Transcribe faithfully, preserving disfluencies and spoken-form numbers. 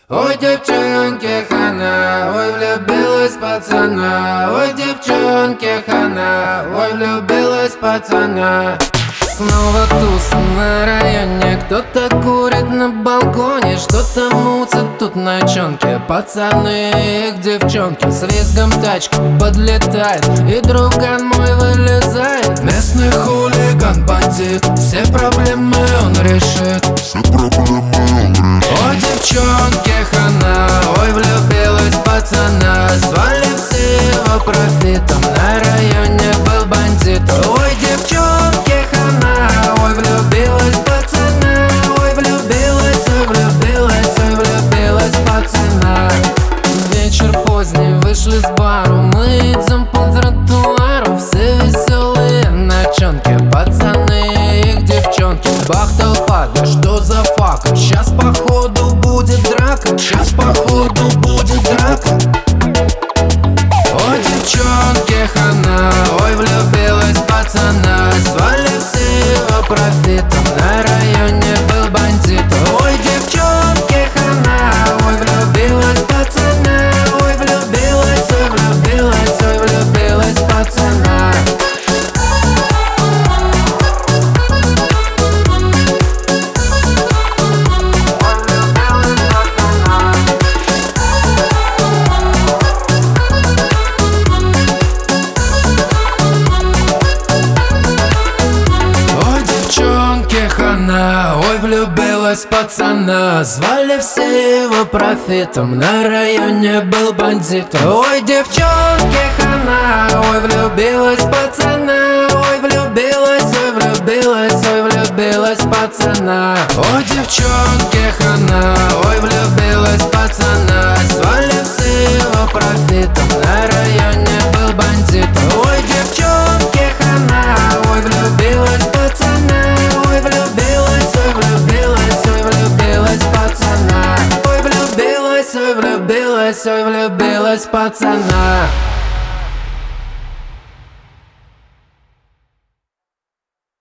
Ой, девчонки, хана, ой, влюбилась пацана. Ой, девчонки, хана, ой, влюбилась пацана. Снова туса на районе, кто-то курит на балконе, что-то мутят тут ночонки. Пацаны и их девчонки с визгом тачки подлетает, и друган мой вылезает. Местный хулиган, бандит, все проблемы он решит. Все проблемы он решит. Ой, девчонки, хана, ой, влюбилась пацана. Звали все его профитом, на районе был бандит. Ой, девчонки, хана, ой, влюбилась пацана. Ой, влюбилась, ой, влюбилась, ой, влюбилась пацана. Вечер поздний, вышли с бару, мы идем по тротуару. Все веселые ночонки, пацаны и их девчонки. Бах, толпа, да что за фака? Сейчас походу будет драка, сейчас походу будет драка. Ой, девчонки, хана, ой, влюбилась пацана. Звали все его профитом, на районе был бандит. Ой, девчонки, хана, ой, влюбилась пацана. Ой, влюбилась, ой, влюбилась, ой, влюбилась пацана. Ой, влюбилась пацана. Звали все его профитом, на районе был бандит. Ой, девчонки, хана, ой, влюбилась пацана. Ой, влюбилась, ой, влюбилась, ой, влюбилась пацана. Ой, девчонки, хана, ой, влюбилась пацана. Звали все его профитом, на районе был бандит. Ой, девчонки, хана, ой, влюбилась пацана. Ой, влюбилась, ой, влюбилась, ой, влюбилась пацана. Ой, влюбилась, ой, влюбилась, ой, влюбилась пацана.